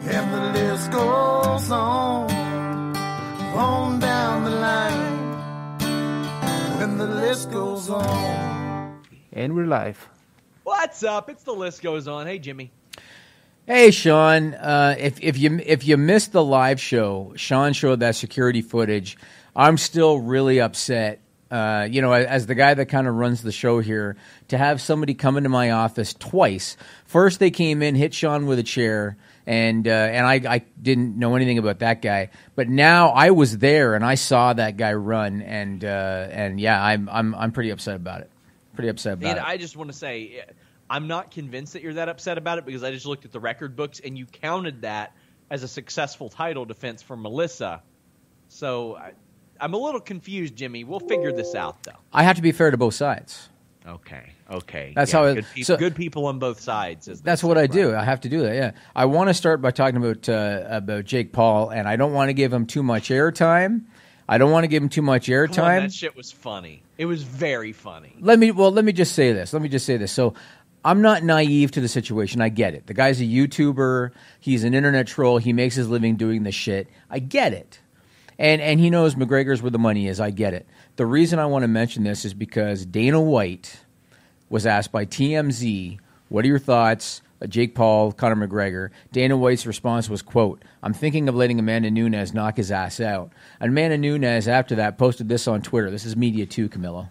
And the list goes on down the line. When the list goes on. And we're live. What's up? It's The List Goes On. Hey, Jimmy. Hey, Sean. If you missed the live show, Sean showed that security footage. I'm still really upset. As the guy that kind of runs the show here, to have somebody come into my office twice. First, they came in, hit Sean with a chair, and I didn't know anything about that guy. But now I was there and I saw that guy run, and yeah, I'm pretty upset about it. Pretty upset about it. I just want to say, I'm not convinced that you're that upset about it because I just looked at the record books and you counted that as a successful title defense for Melissa. So I'm a little confused, Jimmy. We'll figure this out, though. I have to be fair to both sides. Okay. That's how it, good people on both sides. That's what I do. I have to do that. Yeah, I want to start by talking about Jake Paul, and I don't want to give him too much airtime. That shit was funny. It was very funny. Let me just say this. So I'm not naive to the situation. I get it. The guy's a YouTuber. He's an internet troll. He makes his living doing this shit. I get it. And he knows McGregor's where the money is. I get it. The reason I want to mention this is because Dana White was asked by TMZ, what are your thoughts, Jake Paul, Conor McGregor? Dana White's response was, quote, I'm thinking of letting Amanda Nunes knock his ass out. And Amanda Nunes, after that, posted this on Twitter. This is Media 2, Camilo.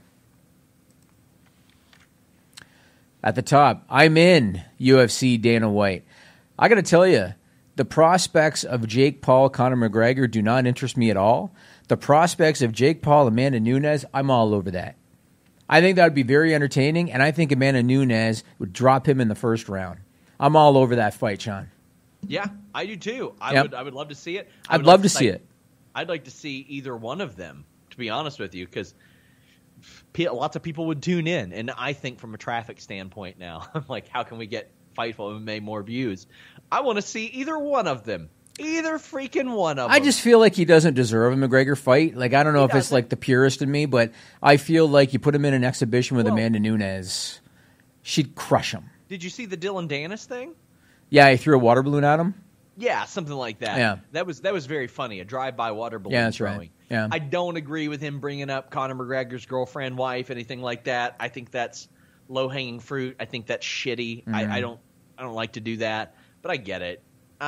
At the top, I'm in UFC Dana White. I got to tell you, the prospects of Jake Paul, Conor McGregor do not interest me at all. The prospects of Jake Paul, Amanda Nunes, I'm all over that. I think that would be very entertaining, and I think Amanda Nunes would drop him in the first round. I'm all over that fight, Sean. Yeah, I do too. I would love to see it. I'd love to see it. I'd like to see either one of them, to be honest with you, because lots of people would tune in, and I think from a traffic standpoint now, I'm like, how can we get Fightful MMA more views? I want to see either one of them. Either freaking one of them. I just feel like he doesn't deserve a McGregor fight. Like, I don't know if it's like the purist in me, but I feel like you put him in an exhibition with Amanda Nunes, she'd crush him. Did you see the Dylan Dennis thing? Yeah, he threw a water balloon at him. Yeah, something like that. Yeah. That was very funny, a drive-by water balloon Yeah, that's throwing. right. Yeah. I don't agree with him bringing up Conor McGregor's girlfriend, wife, anything like that. I think that's low-hanging fruit. I think that's shitty. Mm-hmm. I don't like to do that, but I get it.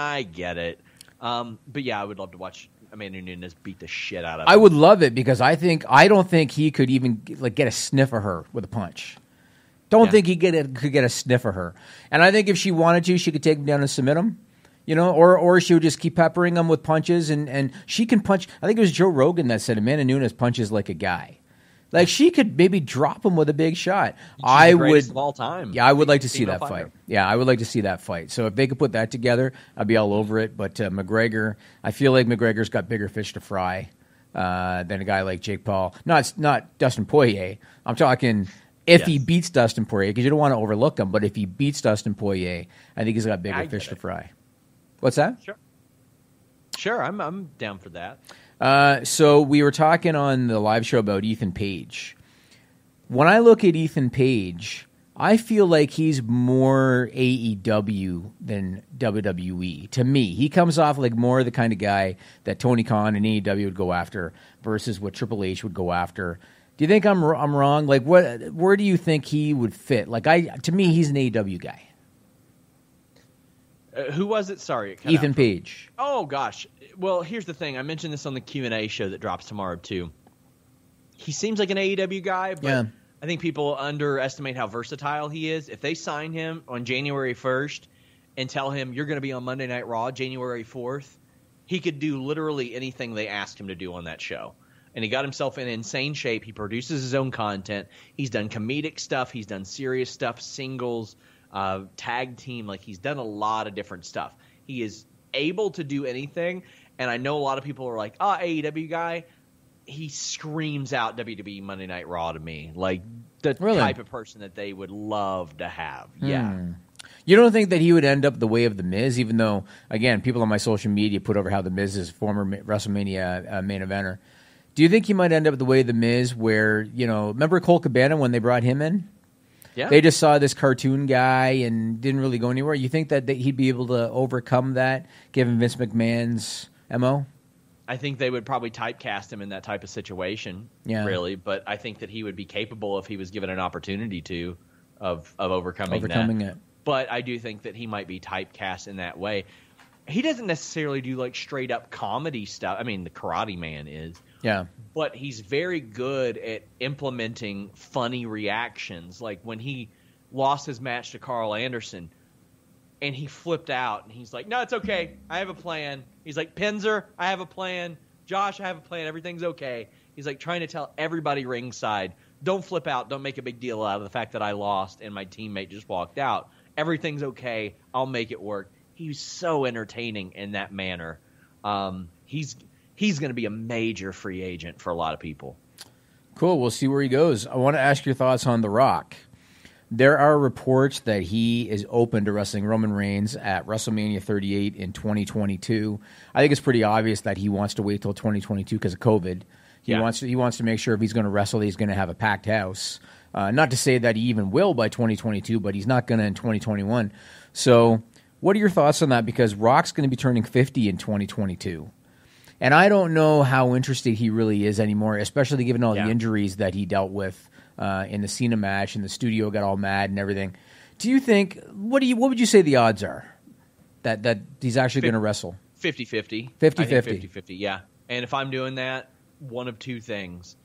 But yeah, I would love to watch Amanda Nunes beat the shit out of him. I would love it because I don't think he could even get a sniff of her with a punch. Don't think he could get a sniff of her. And I think if she wanted to, she could take him down and submit him. Or she would just keep peppering him with punches, and she can punch. I think it was Joe Rogan that said Amanda Nunes punches like a guy. Like, she could maybe drop him with a big shot. She's the greatest of all time. Yeah, I would like to see that fight. Yeah, I would like to see that fight. So if they could put that together, I'd be all over it. But McGregor, I feel like McGregor's got bigger fish to fry than a guy like Jake Paul. Not Dustin Poirier. I'm talking if he beats Dustin Poirier, because you don't want to overlook him. But if he beats Dustin Poirier, I think he's got bigger fish to fry. What's that? Sure, I'm down for that. So we were talking on the live show about Ethan Page. When I look at Ethan Page, I feel like he's more AEW than WWE. To me, he comes off like more the kind of guy that Tony Khan and AEW would go after versus what Triple H would go after. Do you think I'm wrong? Like, where do you think he would fit? Like, to me, he's an AEW guy. Who was it? Sorry, Ethan Page. Oh gosh. Well, here's the thing. I mentioned this on the Q&A show that drops tomorrow too. He seems like an AEW guy, but I think people underestimate how versatile he is. If they sign him on January 1st and tell him you're going to be on Monday Night Raw January 4th, he could do literally anything they asked him to do on that show. And he got himself in insane shape. He produces his own content. He's done comedic stuff. He's done serious stuff, singles, tag team. Like, he's done a lot of different stuff. He is able to do anything. And I know a lot of people are like, AEW guy. He screams out WWE Monday Night Raw to me. Like, the type of person that they would love to have. Yeah. You don't think that he would end up the way of The Miz, even though, again, people on my social media put over how The Miz is a former WrestleMania main eventer. Do you think he might end up the way of The Miz where, remember Cole Cabana when they brought him in? Yeah. They just saw this cartoon guy and didn't really go anywhere. You think that he'd be able to overcome that, given Vince McMahon's MO? I think they would probably typecast him in that type of situation, really. But I think that he would be capable if he was given an opportunity of overcoming it. But I do think that he might be typecast in that way. He doesn't necessarily do like straight up comedy stuff. I mean, the Karate Man is. Yeah. But he's very good at implementing funny reactions. Like when he lost his match to Carl Anderson and he flipped out and he's like, no, it's okay. I have a plan. He's like, Penzer, I have a plan. Josh, I have a plan. Everything's okay. He's like trying to tell everybody ringside, don't flip out. Don't make a big deal out of the fact that I lost and my teammate just walked out. Everything's okay. I'll make it work. He's so entertaining in that manner. He's going to be a major free agent for a lot of people. Cool. We'll see where he goes. I want to ask your thoughts on The Rock. There are reports that he is open to wrestling Roman Reigns at WrestleMania 38 in 2022. I think it's pretty obvious that he wants to wait till 2022 because of COVID. He wants to make sure if he's going to wrestle, he's going to have a packed house. Not to say that he even will by 2022, but he's not going to in 2021. So what are your thoughts on that? Because Rock's going to be turning 50 in 2022. And I don't know how interested he really is anymore, especially given all the injuries that he dealt with in the Cena match, and the studio got all mad and everything. Do you think what would you say the odds are that he's actually going to wrestle? 50-50. 50-50. 50-50, yeah. And if I'm doing that, one of two things.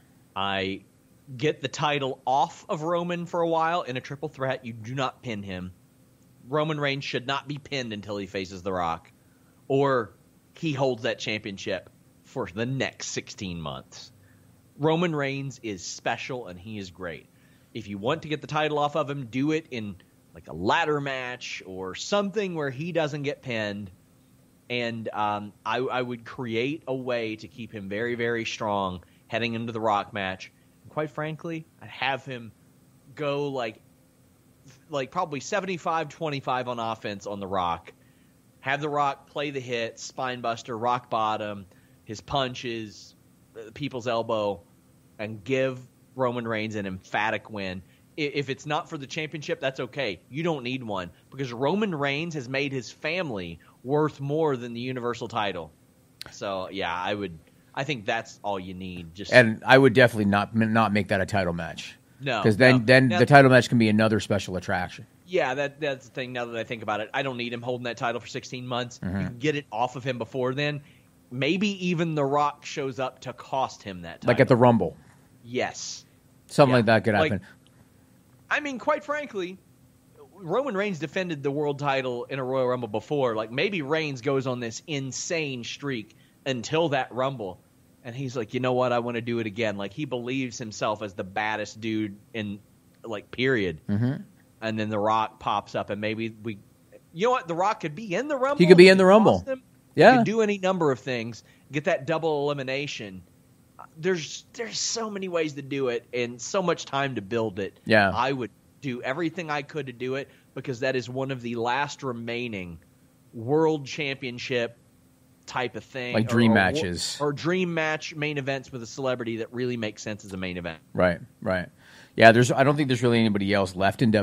I get the title off of Roman for a while in a triple threat. You do not pin him. Roman Reigns should not be pinned until he faces The Rock. Or he holds that championship for the next 16 months. Roman Reigns is special, and he is great. If you want to get the title off of him, do it in like a ladder match or something where he doesn't get pinned. And I would create a way to keep him very, very strong heading into the Rock match. And quite frankly, I'd have him go like probably 75-25 on offense on the Rock. Have the Rock play the hit, spine buster, rock bottom, his punches, people's elbow, and give Roman Reigns an emphatic win. If it's not for the championship, that's okay. You don't need one because Roman Reigns has made his family worth more than the Universal title. So, yeah, I think that's all you need. And I would definitely not make that a title match. No. Because then the title match can be another special attraction. Yeah, that's the thing now that I think about it. I don't need him holding that title for 16 months. You can get it off of him before then. Maybe even The Rock shows up to cost him that title. Like at the Rumble. Yes. Something like that could happen. I mean, quite frankly, Roman Reigns defended the world title in a Royal Rumble before. Like, maybe Reigns goes on this insane streak until that Rumble. And he's like, you know what? I want to do it again. Like, he believes himself as the baddest dude in, like, period. Mm-hmm. And then The Rock pops up, and maybe you know what? The Rock could be in the Rumble. He could be in the Rumble. Yeah. He could do any number of things. Get that double elimination. There's so many ways to do it and so much time to build it. Yeah. I would do everything I could to do it because that is one of the last remaining world championship type of thing. Like dream matches. Or dream match main events with a celebrity that really makes sense as a main event. Right. Yeah, I don't think there's really anybody else left in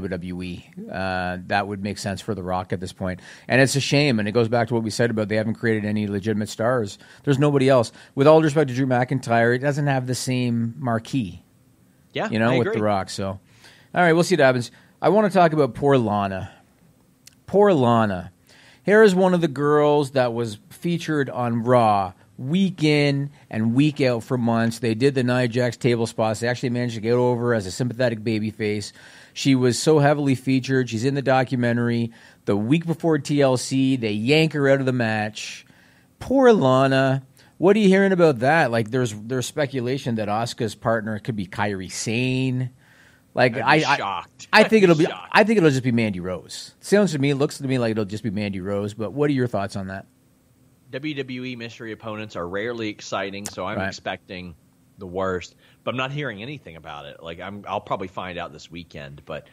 WWE that would make sense for The Rock at this point. And it's a shame, and it goes back to what we said about they haven't created any legitimate stars. There's nobody else. With all due respect to Drew McIntyre, it doesn't have the same marquee. Yeah, with The Rock. So, all right, we'll see what happens. I want to talk about poor Lana. Poor Lana. Here is one of the girls that was featured on Raw week in and week out for months. They did the Nia Jax table spots. They actually managed to get over as a sympathetic babyface. She was so heavily featured. She's in the documentary. The week before TLC, they yank her out of the match. Poor Lana. What are you hearing about that? Like, there's speculation that Asuka's partner could be Kairi Sane. Like, shocked. I think it'll just be Mandy Rose. Looks to me like it'll just be Mandy Rose. But what are your thoughts on that? WWE mystery opponents are rarely exciting, so I'm expecting the worst. But I'm not hearing anything about it. Like, I'll probably find out this weekend. But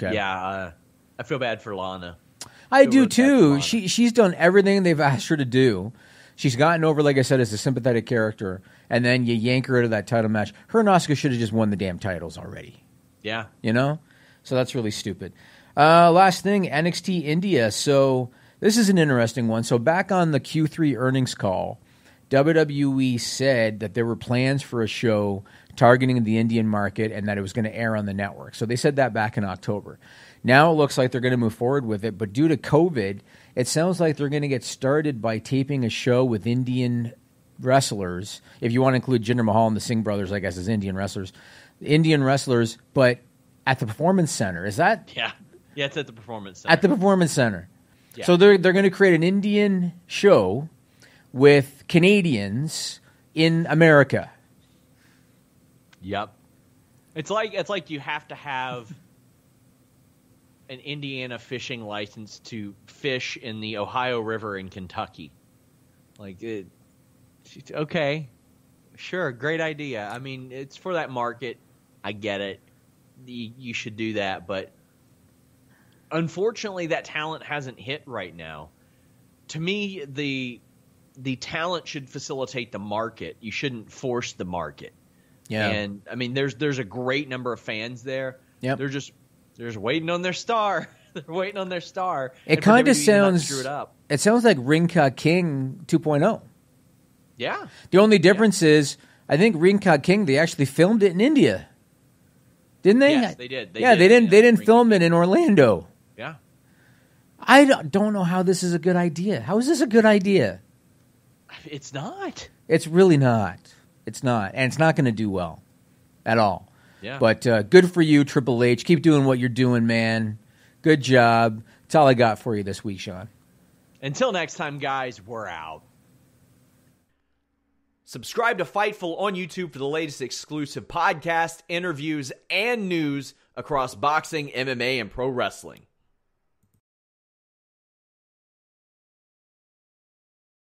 I feel bad for Lana. I do too. She's done everything they've asked her to do. She's gotten over, like I said, as a sympathetic character, and then you yank her out of that title match. Her and Asuka should have just won the damn titles already. Yeah, So that's really stupid. Last thing, NXT India. So this is an interesting one. So back on the Q3 earnings call, WWE said that there were plans for a show targeting the Indian market and that it was going to air on the network. So they said that back in October. Now it looks like they're going to move forward with it, but due to COVID, it sounds like they're going to get started by taping a show with Indian wrestlers, if you want to include Jinder Mahal and the Singh brothers, I guess, as Indian wrestlers, but at the Performance Center. Is that? Yeah, it's at the Performance Center. At the Performance Center. Yeah. So they're going to create an Indian show with Canadians in America. Yep. It's like you have to have an Indiana fishing license to fish in the Ohio River in Kentucky. Okay, sure, great idea. I mean, it's for that market. I get it. You should do that, but unfortunately, that talent hasn't hit right now. To me, the talent should facilitate the market. You shouldn't force the market. Yeah. And I mean, there's a great number of fans there. Yep. They're just waiting on their star. They're waiting on their star. It kind of sounds. Screw it up. It sounds like Ring Ka King 2.0. Yeah. The only difference is, I think Ring Ka King, they actually filmed it in India, didn't they? Yes, they did. They didn't film it in Orlando. Yeah. I don't know how this is a good idea. How is this a good idea? It's not. It's really not. It's not, and it's not going to do well at all. Yeah. But good for you, Triple H. Keep doing what you're doing, man. Good job. That's all I got for you this week, Sean. Until next time, guys, we're out. Subscribe to Fightful on YouTube for the latest exclusive podcasts, interviews, and news across boxing, MMA, and pro wrestling.